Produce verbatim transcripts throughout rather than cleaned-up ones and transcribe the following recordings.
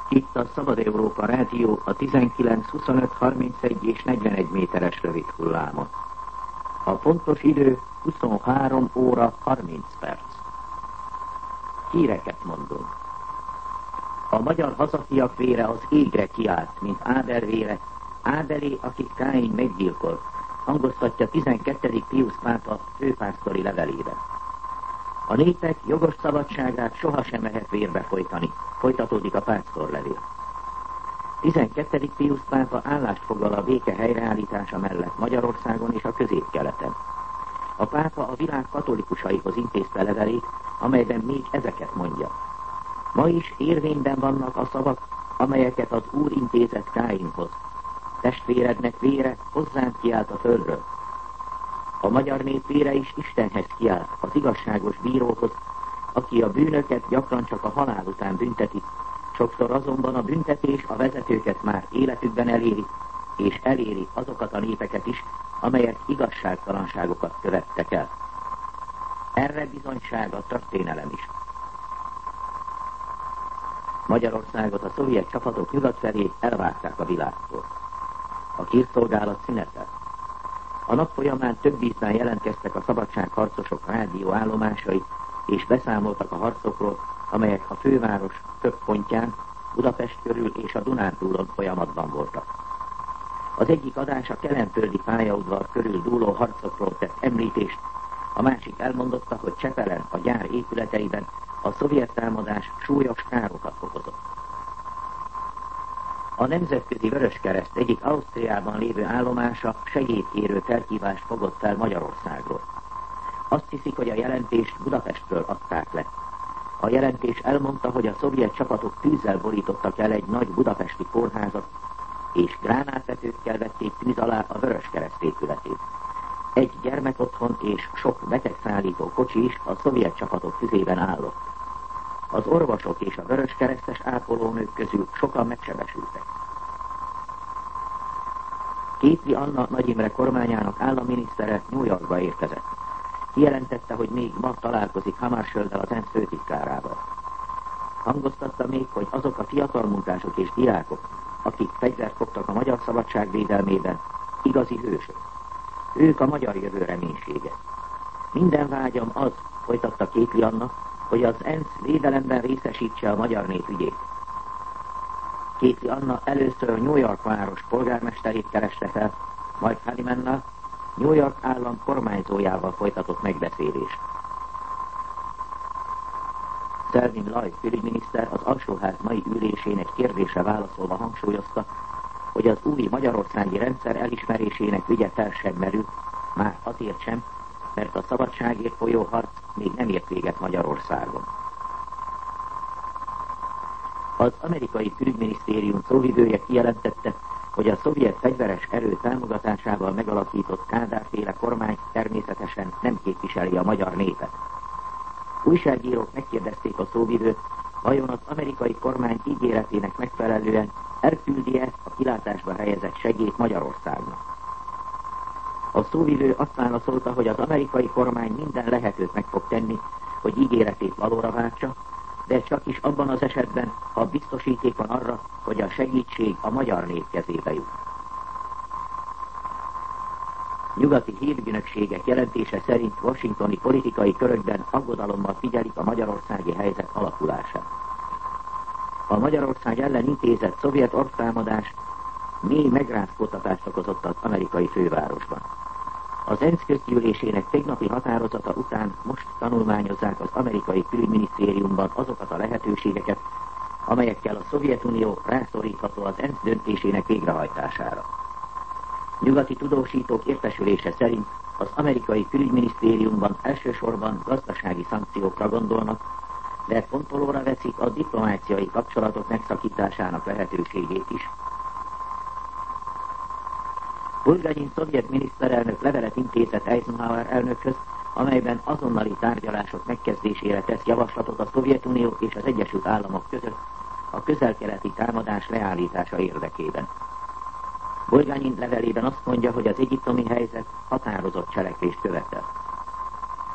Itt a Szabad Európa Rádió a tizenkilenc, huszonöt, harmincegy és negyvenegy méteres rövid hullámon. A pontos idő huszonhárom óra harminc perc. Híreket mondunk. A magyar hazafiak vére az égre kiállt, mint Ábel vére, Ábelé, akit Káin meggyilkolt, hangoztatja tizenkettedik Piusz pápa főpásztori levelében. A népek jogos szabadságát sohasem lehet vérbe folytani, folytatódik a pásztorlevél. tizenkettedik Piusz pápa állást foglal a béke helyreállítása mellett Magyarországon és a Közép-Keleten. A pápa a világ katolikusaihoz intézte levelét, amelyben még ezeket mondja. Ma is érvényben vannak a szavak, amelyeket az Úr intézett Káinhoz. Testvérednek vére hozzánk kiállt a földről. A magyar nép vére is Istenhez kiállt, az igazságos bíróhoz, aki a bűnöket gyakran csak a halál után bünteti, sokszor azonban a büntetés a vezetőket már életükben eléri, és eléri azokat a népeket is, amelyek igazságtalanságokat követtek el. Erre bizonyság a történelem is. Magyarországot a szovjet csapatok nyugat felé elvágták a világtól. A hírszolgálat szünetel. A nap folyamán több ízben jelentkeztek a szabadságharcosok rádióállomásai, és beszámoltak a harcokról, amelyek a főváros több pontján, Budapest körül és a Dunántúlon folyamatban voltak. Az egyik adás a kelenföldi pályaudvar körül dúló harcokról tett említést, a másik elmondotta, hogy Csepelen, a gyár épületeiben a szovjet támadás súlyos károkat okozott. A Nemzetközi Vöröskereszt egyik Ausztriában lévő állomása segédkérő felhívást fogott fel Magyarországról. Azt hiszik, hogy a jelentést Budapestről adták le. A jelentés elmondta, hogy a szovjet csapatok tűzzel borítottak el egy nagy budapesti kórházat, és gránátvetőkkel vették tűz alá a Vöröskereszt épületét. Egy gyermekotthon és sok betegszállító kocsi is a szovjet csapatok tüzében állott. Az orvosok és a vöröskeresztes ápolónők közül sokan megsebesültek. Kétli Anna Nagy Imre kormányának államminisztere New Yorkba érkezett. Kijelentette, hogy még ma találkozik Hammarskjölddel, az ENSZ főtitkárával. Hangoztatta még, hogy azok a fiatal munkások és diákok, akik fegyvert fogtak a magyar szabadság védelmében, igazi hősök. Ők a magyar jövő reménysége. Minden vágyam az, folytatta Kétli Anna, hogy az ENSZ védelemben részesítse a magyar nép ügyét. Kétli Anna először a New York város polgármesterét kereste fel, majd Halimannal, New York állam kormányzójával folytatott megbeszélést. Selwyn Lloyd külügyminiszter az alsóház mai ülésén egy kérdésre válaszolva hangsúlyozta, hogy az új magyarországi rendszer elismerésének ügye fel sem merül, már azért sem, mert a szabadságért folyó harc még nem ért véget Magyarországon. Az amerikai külügyminisztérium szóvivője kijelentette, hogy a szovjet fegyveres erő támogatásával megalakított Kádár-féle kormány természetesen nem képviseli a magyar népet. Újságírók megkérdezték a szóvivőt, vajon az amerikai kormány ígéretének megfelelően elküldi-e a kilátásba helyezett segélyt Magyarországnak. A szóvivő azt válaszolta, hogy az amerikai kormány minden lehetőt meg fog tenni, hogy ígéretét valóra váltsa, de csak is abban az esetben, ha biztosíték van arra, hogy a segítség a magyar nép kezébe jut. Nyugati hírügynökségek jelentése szerint washingtoni politikai körökben aggodalommal figyelik a magyarországi helyzet alakulását. A Magyarország ellen intézett szovjet orvtámadás mély megrázkódtatást okozott az amerikai fővárosban. Az ENSZ közgyűlésének tegnapi határozata után most tanulmányozzák az amerikai külügyminisztériumban azokat a lehetőségeket, amelyekkel a Szovjetunió rászorítható az ENSZ döntésének végrehajtására. Nyugati tudósítók értesülése szerint az amerikai külügyminisztériumban elsősorban gazdasági szankciókra gondolnak, de fontolóra veszik a diplomáciai kapcsolatok megszakításának lehetőségét is. Bulgarin szovjet miniszterelnök levelet intézett Eisenhower elnökhöz, amelyben azonnali tárgyalások megkezdésére tesz javaslatot a Szovjetunió és az Egyesült Államok között a közel-keleti támadás leállítása érdekében. Bulgarin levelében azt mondja, hogy az egyiptomi helyzet határozott cselekvést követel.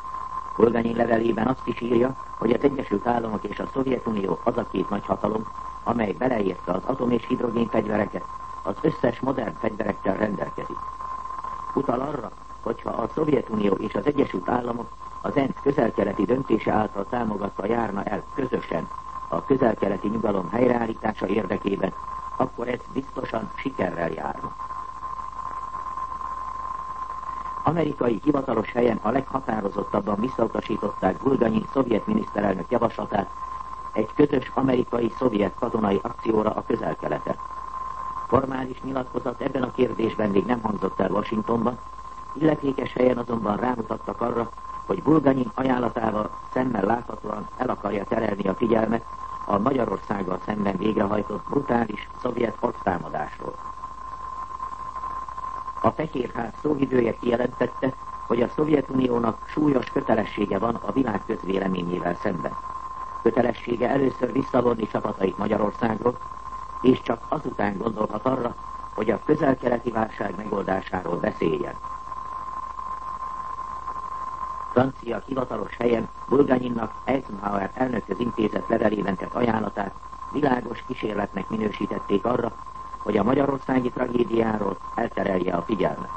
Bulgarin levelében azt is írja, hogy az Egyesült Államok és a Szovjetunió az a két nagyhatalom, amely beleérte az atom- és hidrogénfegyvereket, az összes modern fegyverekkel rendelkezik. Utal arra, hogyha a Szovjetunió és az Egyesült Államok az ENSZ közel-keleti döntése által támogatva járna el közösen a közel-keleti nyugalom helyreállítása érdekében, akkor ez biztosan sikerrel járna. Amerikai hivatalos helyen a leghatározottabban visszautasították Bulganyin szovjet miniszterelnök javaslatát egy közös amerikai-szovjet katonai akcióra a közel-keleten. Formális nyilatkozat ebben a kérdésben még nem hangzott el Washingtonban, illetékes helyen azonban rámutattak arra, hogy Bulganyin ajánlatával szemmel láthatóan el akarja terelni a figyelmet a Magyarországgal szemben végrehajtott brutális szovjet orvtámadásról. A Fehérház szóvivője kijelentette, hogy a Szovjetuniónak súlyos kötelessége van a világ közvéleményével szemben. Kötelessége először visszavonni csapatait Magyarországról, és csak azután gondolhat arra, hogy a közel-keleti válság megoldásáról beszéljen. Francia hivatalos helyen Bulganyinnak Eisenhower elnökhöz intézett levelében tett ajánlatát világos kísérletnek minősítették arra, hogy a magyarországi tragédiáról elterelje a figyelmet.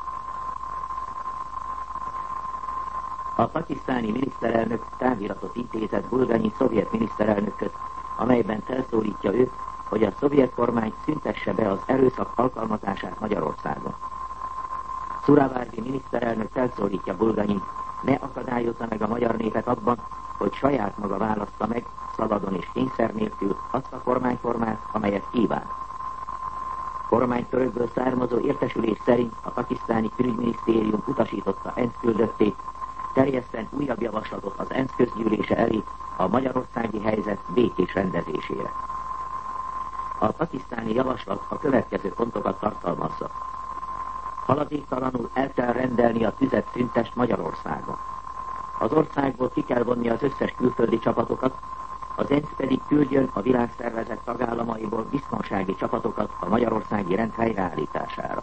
A pakisztáni miniszterelnök táviratot intézett Bulganyi szovjet miniszterelnökhöz, amelyben felszólítja őt, hogy a szovjet kormány szüntesse be az erőszak alkalmazását Magyarországon. Szuravardi miniszterelnök felszólítja Bulganyit, ne akadályozza meg a magyar népet abban, hogy saját maga választa meg szabadon és kényszer nélkül azt a kormányformát, amelyet kíván. Kormánytörökből származó értesülés szerint a pakisztáni külügyminisztérium utasította ENSZ küldöttét, terjeszten újabb javaslatot az ENSZ közgyűlése elé a magyarországi helyzet békés rendezésére. A pakisztáni javaslat a következő pontokat tartalmazza. Haladéktalanul el kell rendelni a tüzet szüntest Magyarországon. Az országból ki kell vonni az összes külföldi csapatokat, az ENSZ pedig küldjön a világszervezet tagállamaiból biztonsági csapatokat a magyarországi rend helyreállítására.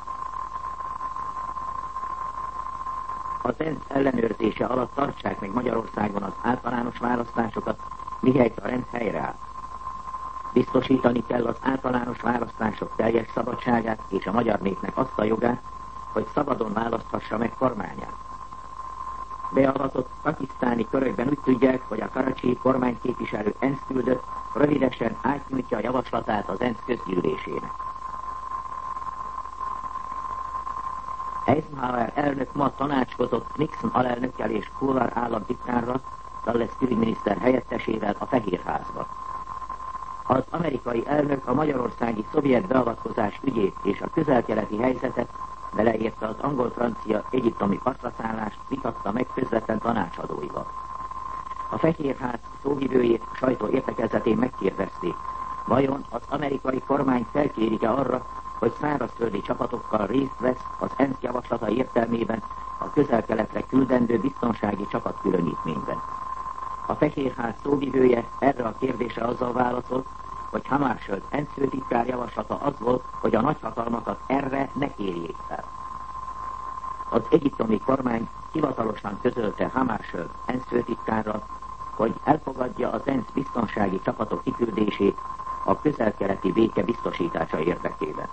Az ENSZ ellenőrzése alatt tartsák meg Magyarországon az általános választásokat, mihelyt a rend helyreáll. Biztosítani kell az általános választások teljes szabadságát és a magyar népnek azt a jogát, hogy szabadon választhassa meg kormányát. Beavatott pakisztáni körökben úgy tudják, hogy a Karacsi kormányképviselő ENSZ küldött rövidesen átnyújtja a javaslatát az ENSZ közgyűlésének. Eisenhower elnök ma tanácskozott Nixon alelnökkel és Hoover államtitkárral, Dulles külügyminiszter helyettesével a Fehérházban. Az amerikai elnök a magyarországi szovjet beavatkozás ügyét és a közel-keleti helyzetet, beleérte az angol-francia egyiptomi partraszállást vitatta meg közvetlen tanácsadóival. A Fehérház szóvivőjét a sajtó értekezletén megkérdezték, vajon az amerikai kormány felkérik-e arra, hogy szárazföldi csapatokkal részt vesz az ENSZ javaslata értelmében a közel-keletre küldendő biztonsági csapatkülönítményben. A Fehérház szóvivője erre a kérdésre azzal válaszolt, hogy Hammarskjöld ENSZ főtitkár javaslata az volt, hogy a nagyhatalmakat erre ne kérjék fel. Az egyiptomi kormány hivatalosan közölte Hammarskjöld ENSZ főtitkárral, hogy elfogadja az ENSZ biztonsági csapatok kiküldését a közel-keleti béke biztosítása érdekében.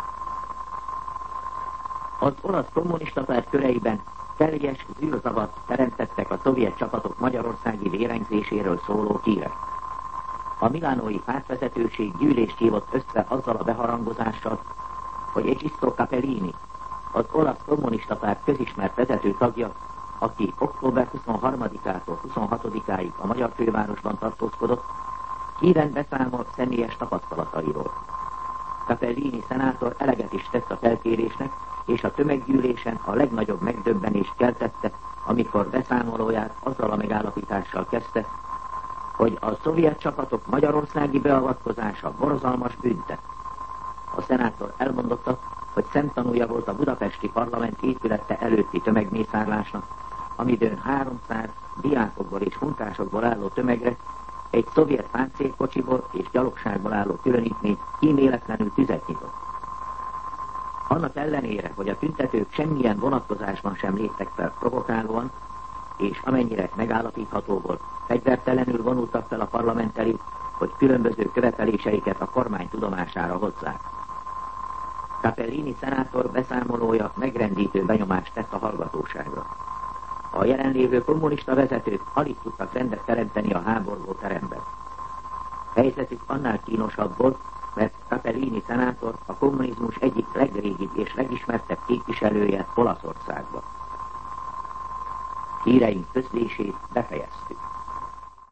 Az olasz kommunista párt köreiben teljes zűrzavart teremtettek a szovjet csapatok magyarországi vérengzéséről szóló hírek. A milánói pártvezetőség gyűlést hívott össze azzal a beharangozással, hogy Egisto Capellini, az olasz kommunista párt közismert vezető tagja, aki október huszonharmadikától huszonhatodikáig a magyar fővárosban tartózkodott, híven beszámol személyes tapasztalatairól. Capellini szenátor eleget is tett a felkérésnek, és a tömeggyűlésen a legnagyobb megdöbbenést keltette, amikor beszámolóját azzal a megállapítással kezdte, hogy a szovjet csapatok magyarországi beavatkozása borzalmas bűntett. A szenátor elmondotta, hogy szemtanúja volt a budapesti parlament épülete előtti tömegmészárlásnak, amidőn háromszáz diákokból és munkásokból álló tömegre egy szovjet páncélkocsiból és gyalogságból álló különítmény kíméletlenül tüzet nyitott. Annak ellenére, hogy a tüntetők semmilyen vonatkozásban sem léptek fel provokálóan, és amennyire megállapítható volt, fegyvertelenül vonultak fel a parlament elé, hogy különböző követeléseiket a kormány tudomására hozzák. Capellini szenátor beszámolója megrendítő benyomást tett a hallgatóságra. A jelenlévő kommunista vezetők alig tudtak rendet teremteni a háborgó teremben. Helyzetük annál kínosabb volt, mert Capellini szenátor a kommunizmus egyik legrégibb és legismertebb képviselője Olaszországban. Híreink közlését befejeztük.